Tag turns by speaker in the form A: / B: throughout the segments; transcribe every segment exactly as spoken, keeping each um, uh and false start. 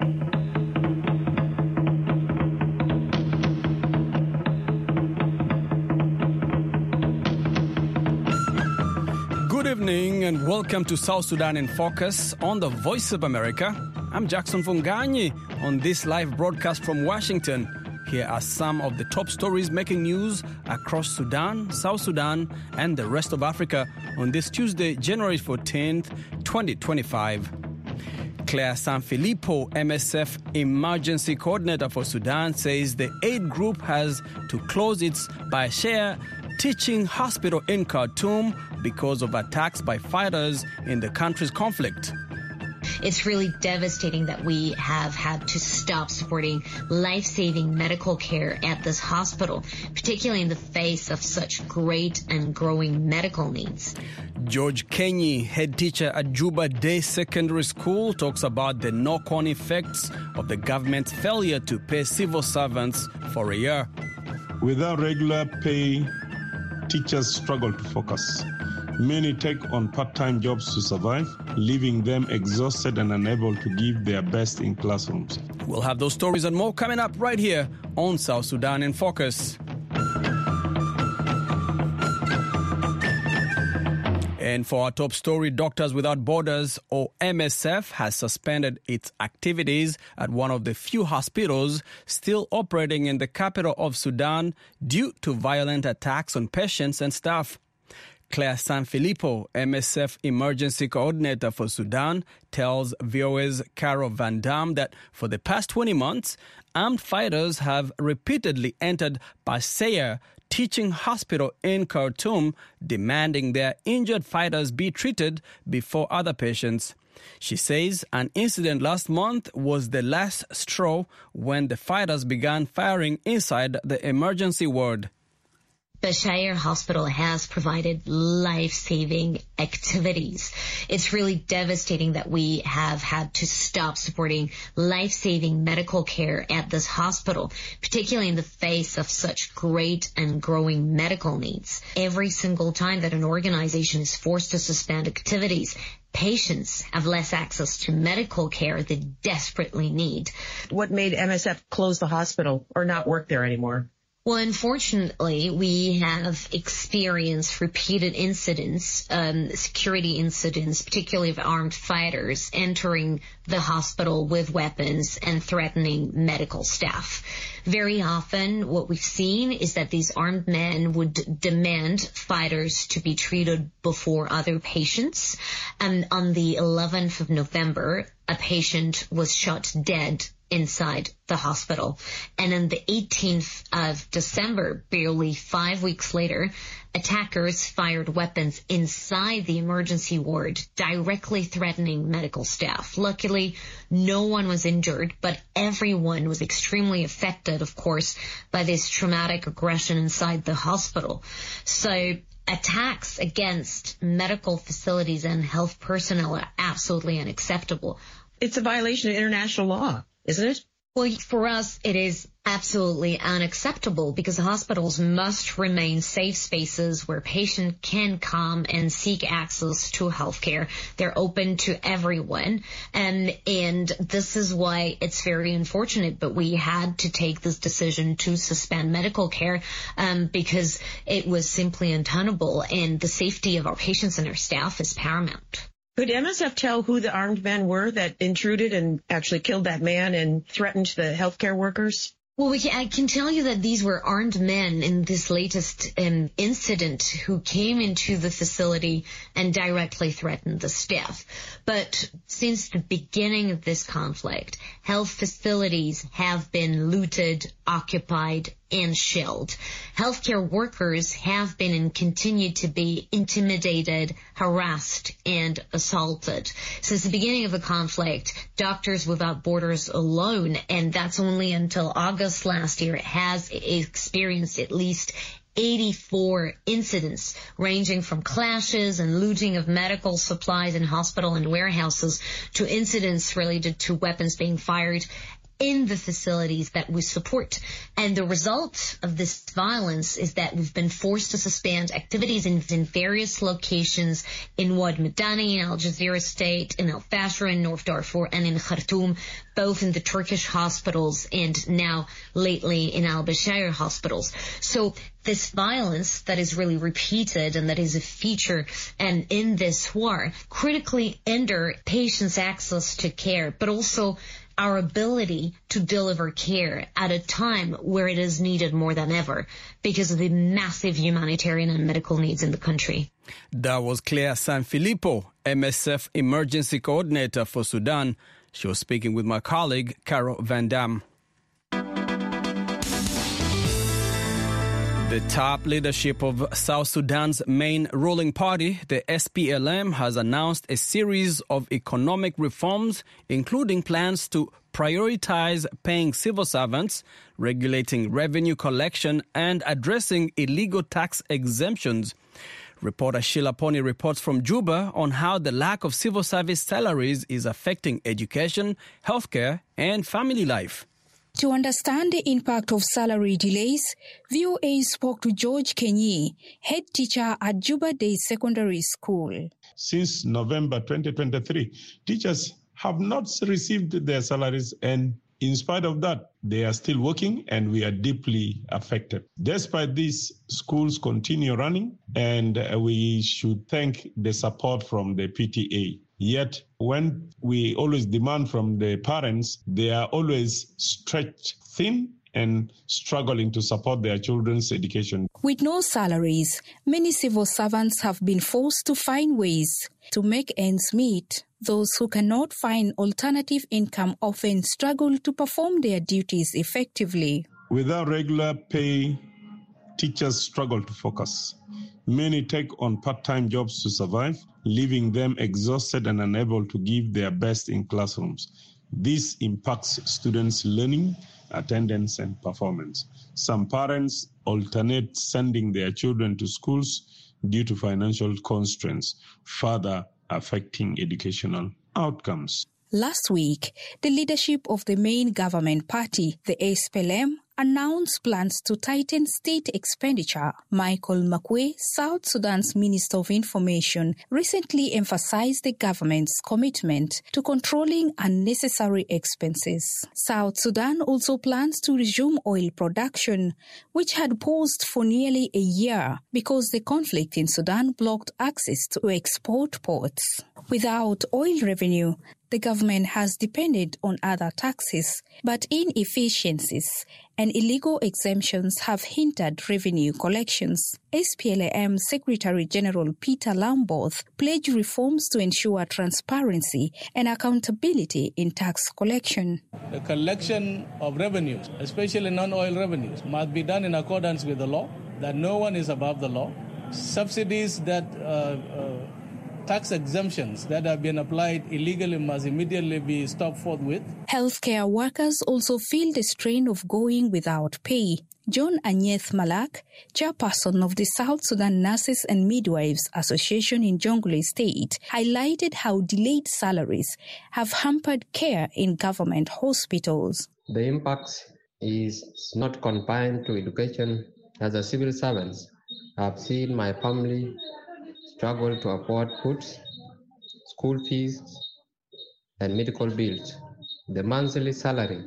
A: Good evening and welcome to South Sudan in Focus on the Voice of America. I'm Jackson Funganyi on this live broadcast from Washington. Here are some of the top stories making news across Sudan, South Sudan, and the rest of Africa on this Tuesday, January fourteenth, twenty twenty-five. Claire Sanfilippo, M S F Emergency Coordinator for Sudan, says the aid group has to close its Bashir teaching hospital in Khartoum because of attacks by fighters in the country's conflict.
B: It's really devastating that we have had to stop supporting life-saving medical care at this hospital, particularly in the face of such great and growing medical needs.
A: George Kenyi, head teacher at Juba Day Secondary School, talks about the knock-on effects of the government's failure to pay civil servants for a year.
C: Without regular pay, teachers struggle to focus. Many take on part-time jobs to survive, leaving them exhausted and unable to give their best in classrooms.
A: We'll have those stories and more coming up right here on South Sudan in Focus. And for our top story, Doctors Without Borders, or M S F, has suspended its activities at one of the few hospitals still operating in the capital of Sudan due to violent attacks on patients and staff. Claire Sanfilippo, M S F Emergency Coordinator for Sudan, tells V O A's Carol Van Dam that for the past twenty months, armed fighters have repeatedly entered Bashir Teaching Hospital in Khartoum, demanding their injured fighters be treated before other patients. She says an incident last month was the last straw when the fighters began firing inside the emergency ward.
B: Bashir Hospital has provided life-saving activities. It's really devastating that we have had to stop supporting life-saving medical care at this hospital, particularly in the face of such great and growing medical needs. Every single time that an organization is forced to suspend activities, patients have less access to medical care they desperately need.
D: What made M S F close the hospital or not work there anymore?
B: Well, unfortunately, we have experienced repeated incidents, um, security incidents, particularly of armed fighters entering the hospital with weapons and threatening medical staff. Very often, what we've seen is that these armed men would demand fighters to be treated before other patients. And on the eleventh of November, a patient was shot dead inside the hospital. And on the eighteenth of December, barely five weeks later, attackers fired weapons inside the emergency ward, directly threatening medical staff. Luckily, no one was injured, but everyone was extremely affected, of course, by this traumatic aggression inside the hospital. So attacks against medical facilities and health personnel are absolutely unacceptable.
D: It's a violation of international law, isn't it?
B: Well, for us, it is absolutely unacceptable because hospitals must remain safe spaces where patients can come and seek access to healthcare. They're open to everyone. And, and this is why it's very unfortunate, but we had to take this decision to suspend medical care um, because it was simply untenable, and the safety of our patients and our staff is paramount.
D: Could M S F tell who the armed men were that intruded and actually killed that man and threatened the healthcare workers?
B: Well, we can, I can tell you that these were armed men in this latest um, incident who came into the facility and directly threatened the staff. But since the beginning of this conflict, health facilities have been looted, occupied, and shelled. Healthcare workers have been and continue to be intimidated, harassed, and assaulted. Since the beginning of the conflict, Doctors Without Borders alone, and that's only until August last year, has experienced at least eighty-four incidents ranging from clashes and looting of medical supplies in hospital and warehouses to incidents related to weapons being fired in the facilities that we support. And the result of this violence is that we've been forced to suspend activities in, in various locations in Wad Madani, in Al Jazeera State, in Al Fasher, in North Darfur, and in Khartoum, both in the Turkish hospitals and now lately in Al Bashair hospitals. So this violence that is really repeated and that is a feature and in this war critically hinder patients' access to care, but also our ability to deliver care at a time where it is needed more than ever because of the massive humanitarian and medical needs in the country.
A: That was Claire Sanfilippo, M S F Emergency Coordinator for Sudan. She was speaking with my colleague, Carol Van Dam. The top leadership of South Sudan's main ruling party, the S P L M, has announced a series of economic reforms, including plans to prioritize paying civil servants, regulating revenue collection, and addressing illegal tax exemptions. Reporter Sheila Pony reports from Juba on how the lack of civil service salaries is affecting education, healthcare, and family life.
E: To understand the impact of salary delays, V O A spoke to George Kenyi, head teacher at Juba Day Secondary School.
C: Since November twenty twenty-three, teachers have not received their salaries, and in spite of that, they are still working and we are deeply affected. Despite this, schools continue running, and we should thank the support from the P T A. Yet, when we always demand from the parents, they are always stretched thin and struggling to support their children's education.
E: With no salaries, many civil servants have been forced to find ways to make ends meet. Those who cannot find alternative income often struggle to perform their duties effectively.
C: Without regular pay, teachers struggle to focus. Many take on part-time jobs to survive, leaving them exhausted and unable to give their best in classrooms. This impacts students' learning, attendance, and performance. Some parents alternate sending their children to schools due to financial constraints, further affecting educational outcomes.
E: Last week, the leadership of the main government party, the S P L M, announced plans to tighten state expenditure. Michael Makwe, South Sudan's Minister of Information, recently emphasized the government's commitment to controlling unnecessary expenses. South Sudan also plans to resume oil production, which had paused for nearly a year because the conflict in Sudan blocked access to export ports. Without oil revenue, the government has depended on other taxes, but inefficiencies and illegal exemptions have hindered revenue collections. S P L M Secretary General Peter Lamboth pledged reforms to ensure transparency and accountability in tax collection.
F: The collection of revenues, especially non-oil revenues, must be done in accordance with the law, that no one is above the law. Subsidies that uh, uh, tax exemptions that have been applied illegally must immediately be stopped forthwith.
E: Healthcare workers also feel the strain of going without pay. John Anyeth Malak, chairperson of the South Sudan Nurses and Midwives Association in Jonglei State, highlighted how delayed salaries have hampered care in government hospitals.
G: The impact is not confined to education. As a civil servant, I've seen my family struggle to afford food, school fees, and medical bills. The monthly salary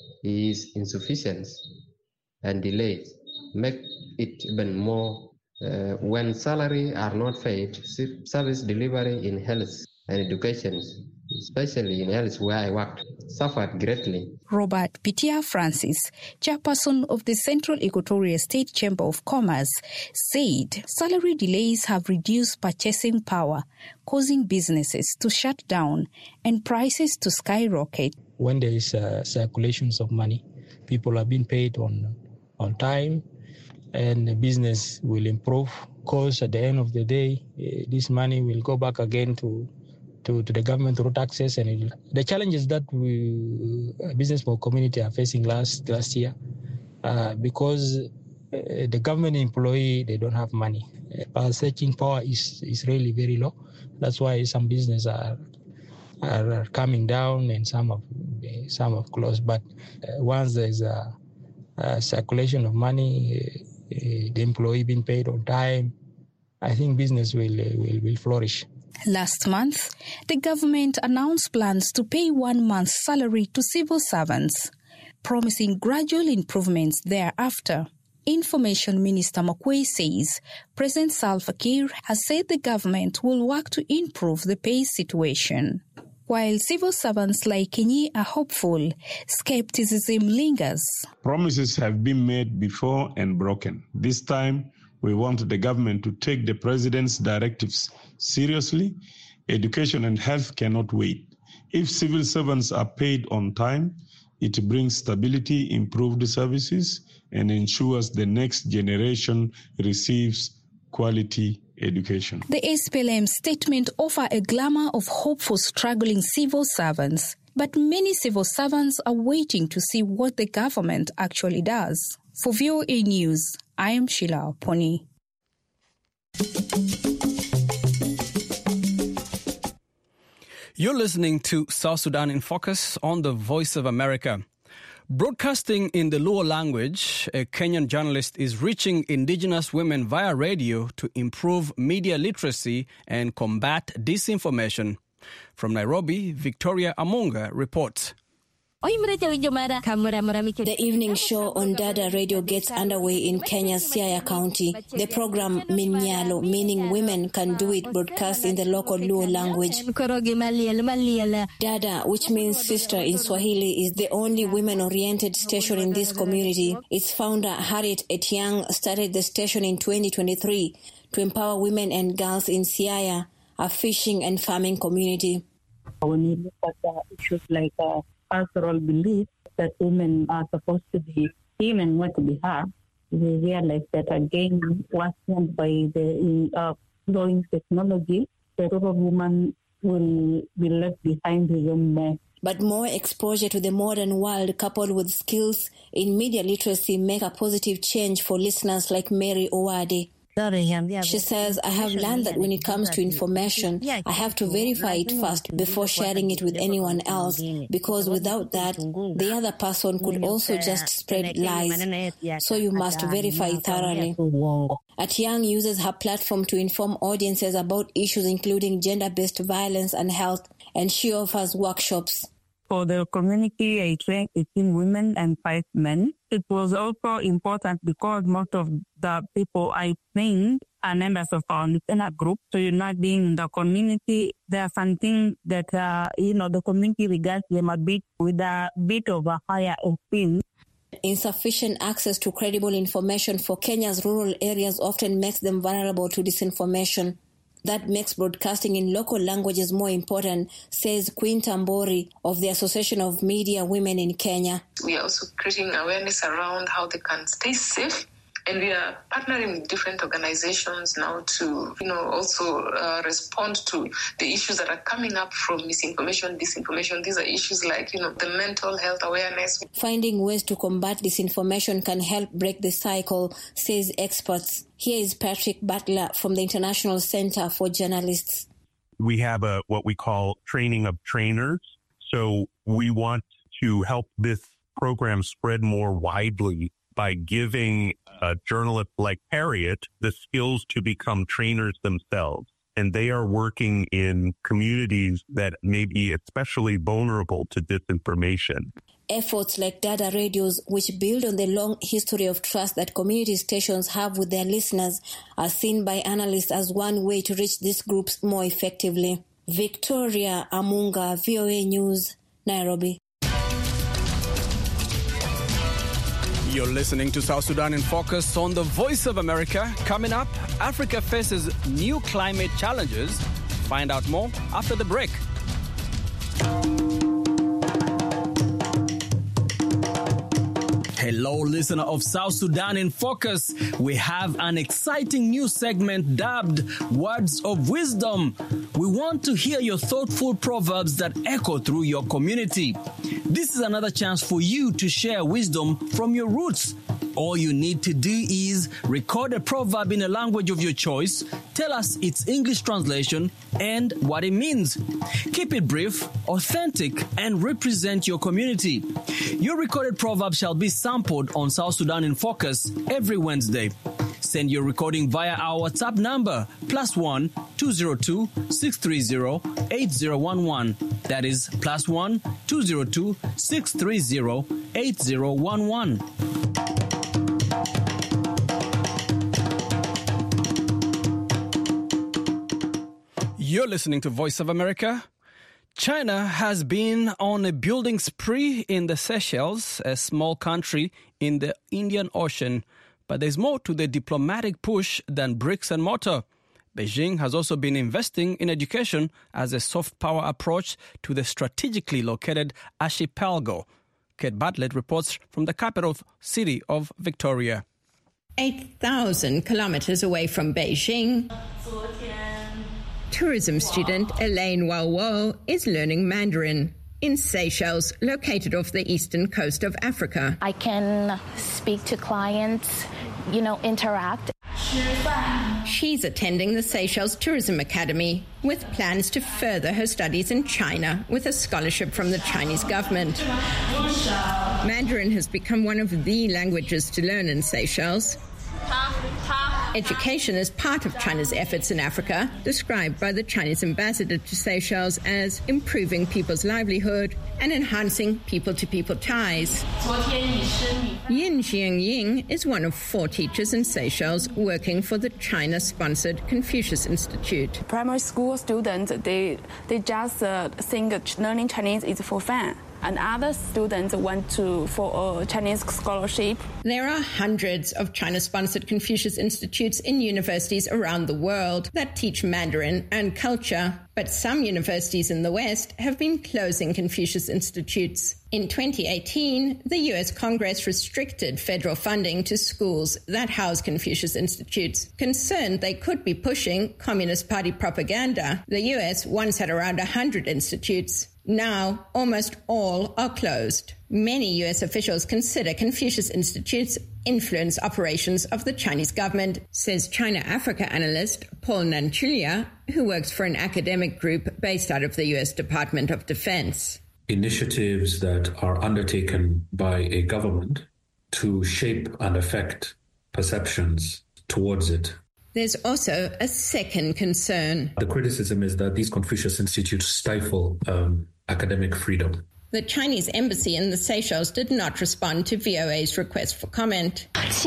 G: is insufficient and delayed, make it even more. Uh, when salary are not paid, service delivery in health and education, especially in health where I worked, suffered greatly.
E: Robert Pitia Francis, chairperson of the Central Equatoria State Chamber of Commerce, said salary delays have reduced purchasing power, causing businesses to shut down and prices to skyrocket.
H: When there is uh, circulations of money, people are being paid on, on time, and the business will improve, because at the end of the day, uh, this money will go back again to To, to the government through taxes. And it, the challenges that we uh, business community are facing last last year, uh, because uh, the government employee, they don't have money. Uh, searching power is is really very low. That's why some business are, are are coming down and some have uh, some have closed. But uh, once there's a, a circulation of money, uh, uh, the employee being paid on time, I think business will, uh, will will flourish.
E: Last month, the government announced plans to pay one month's salary to civil servants, promising gradual improvements thereafter. Information Minister Makwei says President Salva Kiir has said the government will work to improve the pay situation. While civil servants like Kinyi are hopeful, skepticism lingers.
C: Promises have been made before and broken. This time, we want the government to take the president's directives seriously. Education and health cannot wait. If civil servants are paid on time, it brings stability, improved services, and ensures the next generation receives quality education.
E: The S P L M statement offers a glamour of hope for struggling civil servants, but many civil servants are waiting to see what the government actually does. For V O A News, I am Sheila Poni.
A: You're listening to South Sudan in Focus on the Voice of America. Broadcasting in the Luo language, a Kenyan journalist is reaching indigenous women via radio to improve media literacy and combat disinformation. From Nairobi, Victoria Amunga reports.
I: The evening show on Dada Radio gets underway in Kenya's Siaya County. The program Minyalo, meaning women can do it, broadcasts in the local Luo language. Dada, which means sister in Swahili, is the only women-oriented station in this community. Its founder, Harriet Etiang, started the station in twenty twenty-three to empower women and girls in Siaya, a fishing and farming community.
J: When you look at uh, issues like uh, cultural belief that women are supposed to be seen and not to be heard, we realize that again, worsened by the uh, growing technology, the role of women will be left behind in men.
I: But more exposure to the modern world coupled with skills in media literacy make a positive change for listeners like Mary Owade. She says, I have learned that when it comes to information, I have to verify it first before sharing it with anyone else, because without that, the other person could also just spread lies. So you must verify thoroughly. Atiang uses her platform to inform audiences about issues including gender-based violence and health, and she offers workshops.
J: For the community, I trained eighteen women and five men. It was also important because most of the people I trained are members of our listener group. So you're not being in the community. There's something that, uh, you know, the community regards them a bit with a bit of a higher esteem.
I: Insufficient access to credible information for Kenya's rural areas often makes them vulnerable to disinformation. That makes broadcasting in local languages more important, says Queen Tambori of the Association of Media Women in Kenya.
K: We are also creating awareness around how they can stay safe. And we are partnering with different organizations now to, you know, also uh, respond to the issues that are coming up from misinformation, disinformation. These are issues like, you know, the mental health awareness.
I: Finding ways to combat disinformation can help break the cycle, says experts. Here is Patrick Butler from the International Center for Journalists.
L: We have a what we call training of trainers. So we want to help this program spread more widely by giving uh, journalists like Harriet the skills to become trainers themselves. And they are working in communities that may be especially vulnerable to disinformation.
I: Efforts like Dada Radios, which build on the long history of trust that community stations have with their listeners, are seen by analysts as one way to reach these groups more effectively. Victoria Amunga, V O A News, Nairobi.
A: You're listening to South Sudan in Focus on the Voice of America. Coming up, Africa faces new climate challenges. Find out more after the break. Hello, listener of South Sudan in Focus. We have an exciting new segment dubbed Words of Wisdom. We want to hear your thoughtful proverbs that echo through your community. This is another chance for you to share wisdom from your roots. All you need to do is record a proverb in a language of your choice, tell us its English translation and what it means. Keep it brief, authentic, and represent your community. Your recorded proverb shall be sampled on South Sudan in Focus every Wednesday. Send your recording via our WhatsApp number, plus one two zero two six three zero eight zero one one. That is plus one two zero two six three zero eight zero one one. You're listening to Voice of America. China has been on a building spree in the Seychelles, a small country in the Indian Ocean. But there's more to the diplomatic push than bricks and mortar. Beijing has also been investing in education as a soft power approach to the strategically located archipelago. Kate Bartlett reports from the capital city of Victoria.
M: eight thousand kilometers away from Beijing, tourism student Elaine Walwo is learning Mandarin in Seychelles, located off the eastern coast of Africa.
N: I can speak to clients, you know, interact.
M: She's attending the Seychelles Tourism Academy with plans to further her studies in China with a scholarship from the Chinese government. Mandarin has become one of the languages to learn in Seychelles. Education is part of China's efforts in Africa, described by the Chinese ambassador to Seychelles as improving people's livelihood and enhancing people-to-people ties. Yin Xiangying is one of four teachers in Seychelles working for the China-sponsored Confucius Institute.
O: Primary school students, they, they just uh, think learning Chinese is for fun. And other students went to for a Chinese scholarship.
M: There are hundreds of China-sponsored Confucius Institutes in universities around the world that teach Mandarin and culture. But some universities in the West have been closing Confucius Institutes. In twenty eighteen, the U S Congress restricted federal funding to schools that house Confucius Institutes, concerned they could be pushing Communist Party propaganda. The U S once had around one hundred institutes. Now, almost all are closed. Many U S officials consider Confucius Institutes influence operations of the Chinese government, says China-Africa analyst Paul Nanchulia, who works for an academic group based out of the U S Department of Defense.
P: Initiatives that are undertaken by a government to shape and affect perceptions towards it.
M: There's also a second concern.
P: The criticism is that these Confucius Institutes stifle um, academic freedom.
M: The Chinese embassy in the Seychelles did not respond to V O A's request for comment.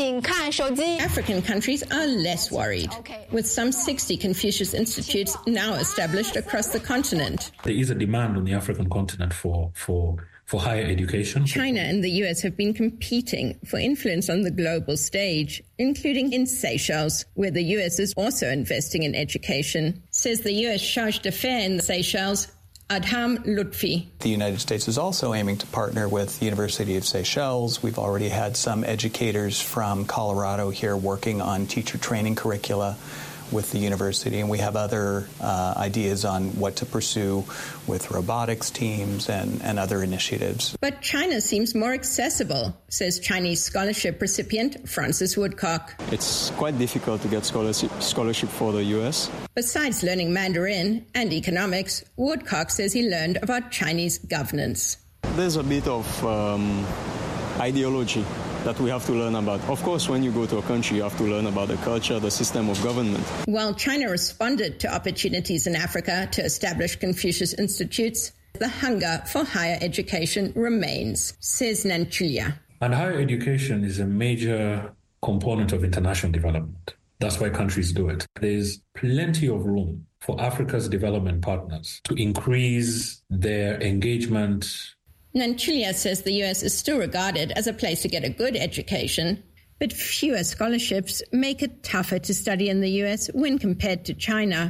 M: African countries are less worried, with some sixty Confucius Institutes now established across the continent.
P: There is a demand on the African continent for, for, for higher education.
M: China and the U S have been competing for influence on the global stage, including in Seychelles, where the U S is also investing in education, says the U S charge d'affaires in the Seychelles, Adham Lutfi.
Q: The United States is also aiming to partner with the University of Seychelles. We've already had some educators from Colorado here working on teacher training curricula with the university, and we have other uh, ideas on what to pursue with robotics teams and, and other initiatives.
M: But China seems more accessible, says Chinese scholarship recipient Francis Woodcock.
R: It's quite difficult to get scholarship, scholarship for the U S.
M: Besides learning Mandarin and economics, Woodcock says he learned about Chinese governance.
R: There's a bit of um, ideology that we have to learn about. Of course, when you go to a country, you have to learn about the culture, the system of government.
M: While China responded to opportunities in Africa to establish Confucius Institutes, the hunger for higher education remains, says Nanchulia.
P: And higher education is a major component of international development. That's why countries do it. There's plenty of room for Africa's development partners to increase their engagement.
M: Nanchulia says the U S is still regarded as a place to get a good education, but fewer scholarships make it tougher to study in the U S when compared to China.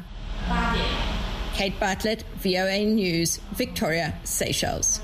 M: Kate Bartlett, V O A News, Victoria, Seychelles.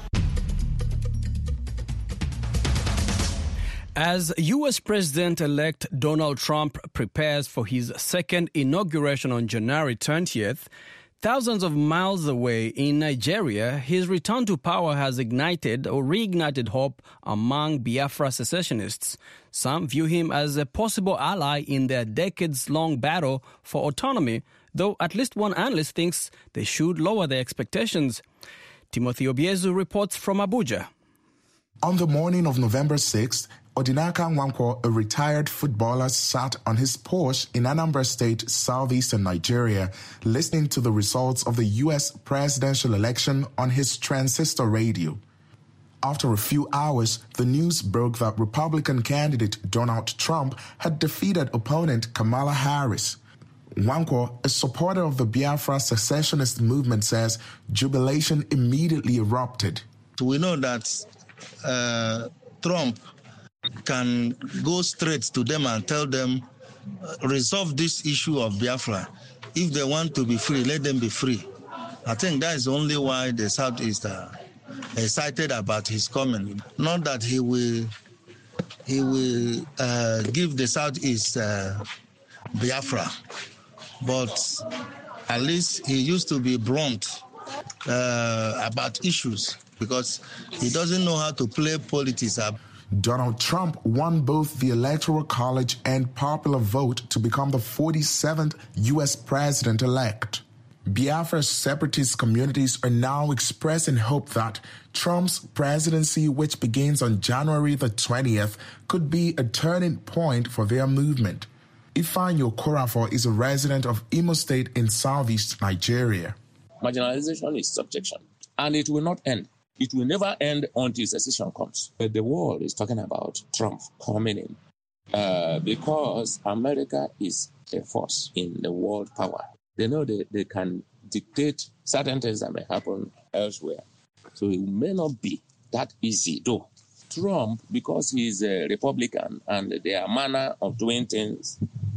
A: As U S President-elect Donald Trump prepares for his second inauguration on January twentieth, Thousands of miles away in Nigeria, his return to power has ignited or reignited hope among Biafra secessionists. Some view him as a possible ally in their decades-long battle for autonomy, though at least one analyst thinks they should lower their expectations. Timothy Obiezu reports from Abuja.
S: On the morning of November sixth, Odinaka Nwankwo, a retired footballer, sat on his porch in Anambra State, southeastern Nigeria, listening to the results of the U S presidential election on his transistor radio. After a few hours, the news broke that Republican candidate Donald Trump had defeated opponent Kamala Harris. Nwankwo, a supporter of the Biafra secessionist movement, says jubilation immediately erupted.
T: We know that uh, Trump can go straight to them and tell them, uh, resolve this issue of Biafra. If they want to be free, let them be free. I think that is only why the Southeast are excited about his coming. Not that he will, he will uh, give the Southeast uh, Biafra, but at least he used to be blunt uh, about issues because he doesn't know how to play politics.
S: Donald Trump won both the Electoral College and popular vote to become the forty-seventh U S president-elect. Biafra's separatist communities are now expressing hope that Trump's presidency, which begins on January the twentieth, could be a turning point for their movement. Ifeanyi Okorafor is a resident of Imo State in southeast Nigeria.
U: Marginalization is subjection, and it will not end. It will never end until secession comes. But the world is talking about Trump coming in uh, because America is a force in the world power. They know they, they can dictate certain things that may happen elsewhere. So it may not be that easy, though. Trump, because he's a Republican and their manner of doing things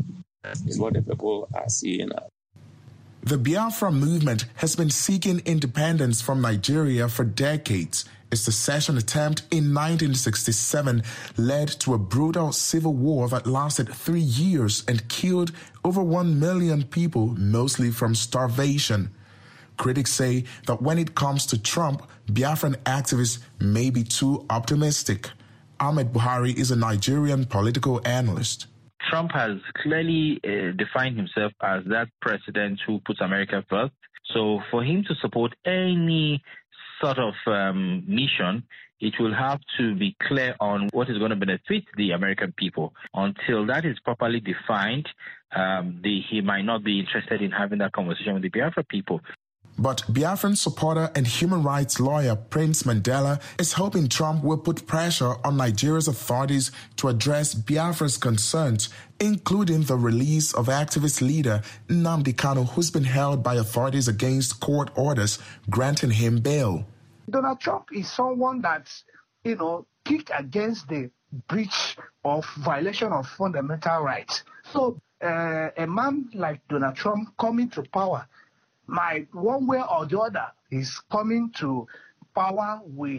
U: is what the people are seeing now.
S: The Biafra movement has been seeking independence from Nigeria for decades. Its secession attempt in nineteen sixty-seven led to a brutal civil war that lasted three years and killed over one million people, mostly from starvation. Critics say that when it comes to Trump, Biafran activists may be too optimistic. Ahmed Buhari is a Nigerian political analyst.
V: Trump has clearly uh, defined himself as that president who puts America first. So for him to support any sort of um, mission, it will have to be clear on what is going to benefit the American people. Until that is properly defined, um, the, he might not be interested in having that conversation with the Biafra people.
S: But Biafran supporter and human rights lawyer Prince Mandela is hoping Trump will put pressure on Nigeria's authorities to address Biafra's concerns, including the release of activist leader Nnamdi Kanu, who's been held by authorities against court orders granting him bail.
W: Donald Trump is someone that's, you know, kicked against the breach of violation of fundamental rights. So uh, a man like Donald Trump coming to power might, one way or the other, is coming to power will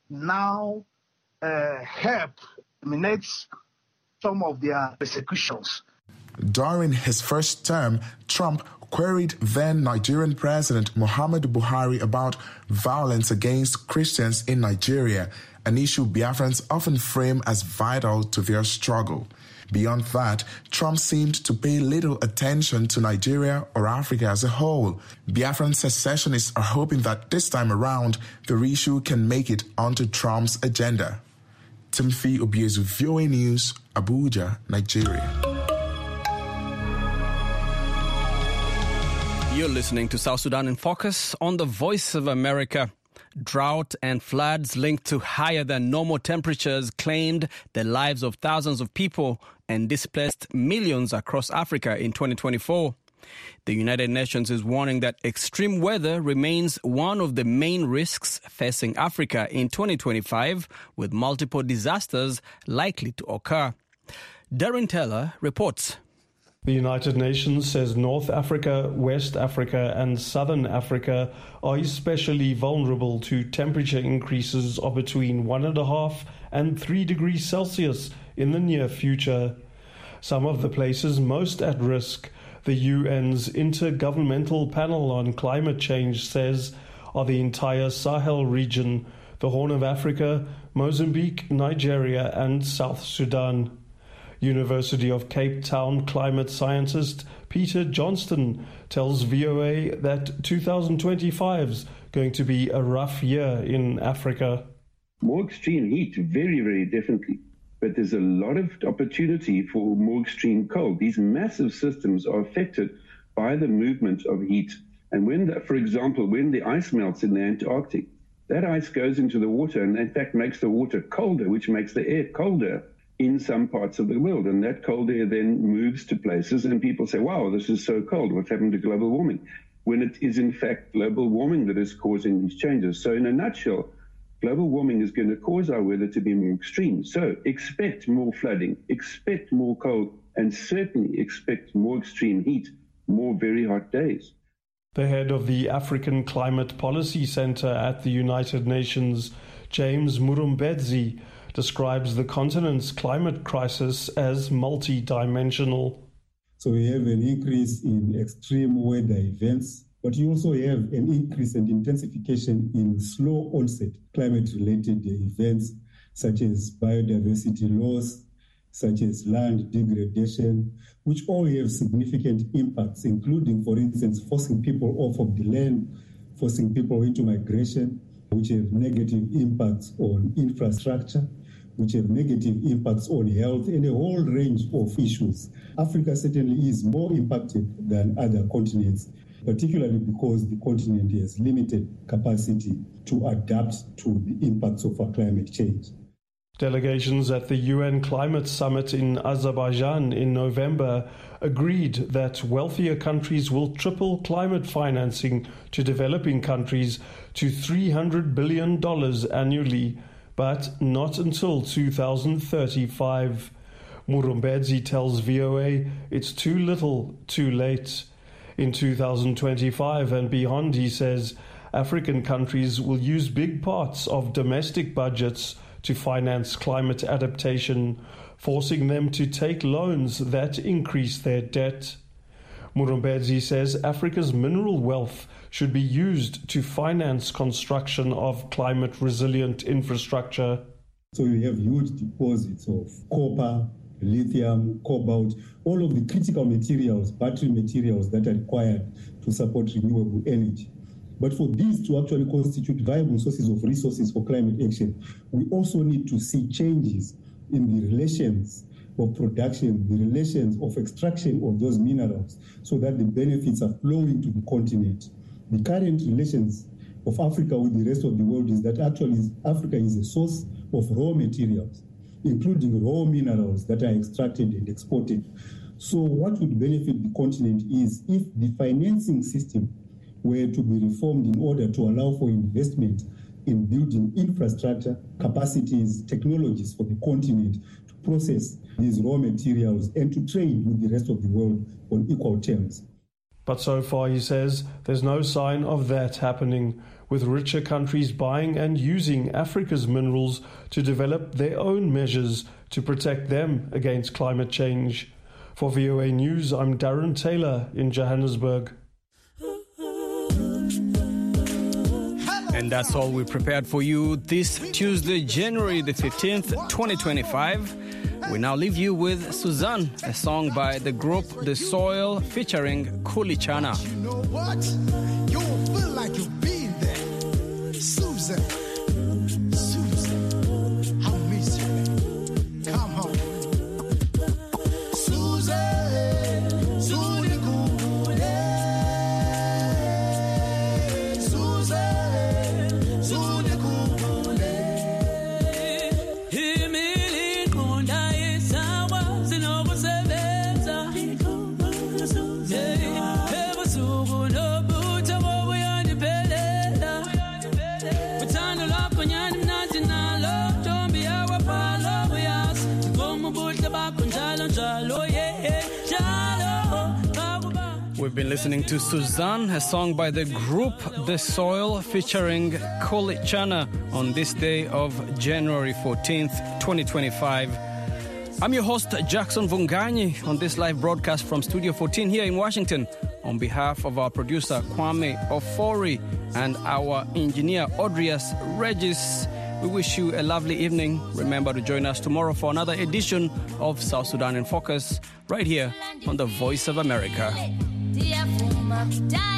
W: now uh, help eliminate some of their persecutions.
S: During his first term, Trump queried then Nigerian President Muhammadu Buhari about violence against Christians in Nigeria, an issue Biafrans often frame as vital to their struggle. Beyond that, Trump seemed to pay little attention to Nigeria or Africa as a whole. Biafran secessionists are hoping that this time around, the issue can make it onto Trump's agenda. Timothy Obiezu, V O A News, Abuja, Nigeria.
A: You're listening to South Sudan in Focus on the Voice of America. Drought and floods linked to higher than normal temperatures claimed the lives of thousands of people and displaced millions across Africa in twenty twenty-four. The United Nations is warning that extreme weather remains one of the main risks facing Africa in twenty twenty-five, with multiple disasters likely to occur. Darren Taylor reports.
X: The United Nations says North Africa, West Africa and Southern Africa are especially vulnerable to temperature increases of between one and a half and three degrees Celsius in the near future. Some of the places most at risk: The U N's Intergovernmental Panel on Climate Change says are the entire Sahel region, the Horn of Africa, Mozambique, Nigeria and South Sudan. University of Cape Town climate scientist Peter Johnston tells V O A that two thousand twenty-five is going to be a rough year in Africa.
B: More extreme heat, very, very definitely. But there's a lot of opportunity for more extreme cold. These massive systems are affected by the movement of heat. And when, the, for example, when the ice melts in the Antarctic, that ice goes into the water and in fact makes the water colder, which makes the air colder in some parts of the world. And that cold air then moves to places and people say, wow, this is so cold. What's happened to global warming? When it is in fact global warming that is causing these changes. So in a nutshell, global warming is going to cause our weather to be more extreme. So expect more flooding, expect more cold, and certainly expect more extreme heat, more very hot days.
X: The head of the African Climate Policy Center at the United Nations, James Murumbedzi, describes the continent's climate crisis as multidimensional.
D: So we have an increase in extreme weather events, but you also have an increase and intensification in slow onset climate-related events, such as biodiversity loss, such as land degradation, which all have significant impacts, including, for instance, forcing people off of the land, forcing people into migration, which have negative impacts on infrastructure, which have negative impacts on health, and a whole range of issues. Africa certainly is more impacted than other continents, particularly because the continent has limited capacity to adapt to the impacts of our climate change.
X: Delegations at the U N Climate Summit in Azerbaijan in November agreed that wealthier countries will triple climate financing to developing countries to three hundred billion dollars annually, but not until two thousand thirty-five. Murumbedzi tells V O A it's too little, too late. In two thousand twenty-five and beyond, he says, African countries will use big parts of domestic budgets to finance climate adaptation, forcing them to take loans that increase their debt. Murumbedzi says Africa's mineral wealth should be used to finance construction of climate-resilient infrastructure.
D: So you have huge deposits of copper, lithium, cobalt, all of the critical materials, battery materials that are required to support renewable energy. But for these to actually constitute viable sources of resources for climate action, we also need to see changes in the relations of production, the relations of extraction of those minerals, so that the benefits are flowing to the continent. The current relations of Africa with the rest of the world is that actually Africa is a source of raw materials, including raw minerals that are extracted and exported. So what would benefit the continent is if the financing system were to be reformed in order to allow for investment in building infrastructure, capacities, technologies for the continent to process these raw materials and to trade with the rest of the world on equal terms.
X: But so far, he says, there's no sign of that happening, with richer countries buying and using Africa's minerals to develop their own measures to protect them against climate change. For V O A News, I'm Darren Taylor in Johannesburg.
A: And that's all we prepared for you this Tuesday, January the fifteenth, twenty twenty-five. We now leave you with Suzanne, a song by the group The Soil featuring Kulichana.
F: You know what? You will feel like you've been there. Susan. Susan. How miss you. Come home. Susan. Susan.
A: We've been listening to Suzanne, a song by the group The Soil featuring Kulichana on this day of January fourteenth, twenty twenty-five. I'm your host, Jackson Vunganyi, on this live broadcast from Studio fourteen here in Washington. On behalf of our producer, Kwame Ofori, and our engineer, Audrias Regis, we wish you a lovely evening. Remember to join us tomorrow for another edition of South Sudan in Focus, right here on the Voice of America.